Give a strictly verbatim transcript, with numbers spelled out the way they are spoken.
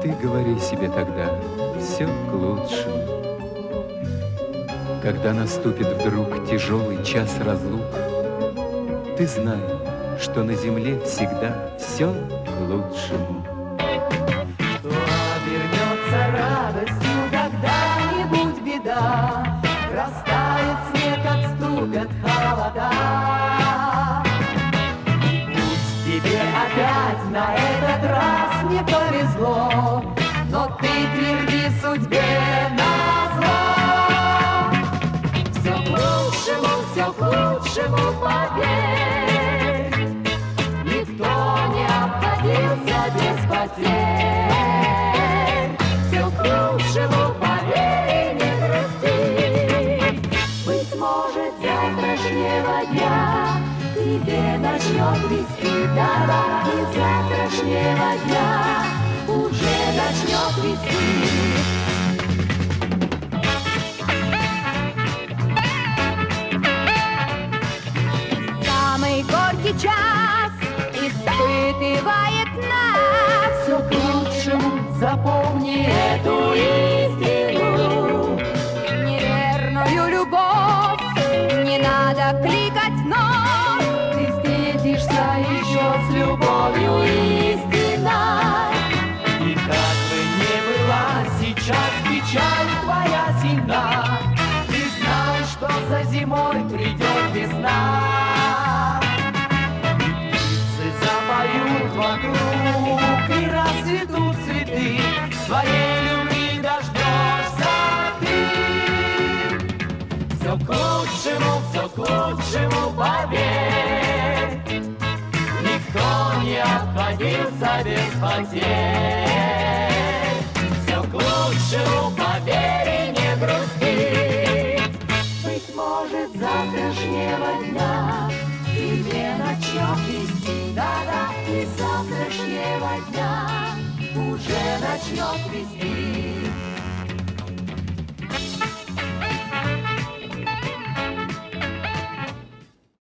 Ты говори себе тогда, все к лучшему. Когда наступит вдруг тяжелый час разлук, ты знай, что на земле всегда все к лучшему. Что обернется радостью когда-нибудь беда, растает снег, отступят холода. Пусть тебе опять на этот раз не повезло, но ты тверди судьбе назло. Все к лучшему, все к лучшему, поверь, никто не обходился без потерь. Все к лучшему, поверь, и не грусти. Быть может, завтрашнего дня тебе начнет вести, да-да, и завтрашнего дня уже начнет вести. Самый горький час испытывает нас. Все к лучшему, запомни эту истину. Неверную любовь не надо кликать, но Ты встретишься еще с любовью истинной. И как бы ни была сейчас печаль твоя сильна, ты знай, что за зимой придет весна. Птицы запоют вокруг и расцветут цветы, своей любви дождешься ты. Все к лучшему, все к лучшему, поверь, никто не обходился без потерь. Все к лучшему, поверь, и не грусти. Быть может, завтрашнего дня тебе начнет вести, да-да, и завтрашнего дня уже начнет вести.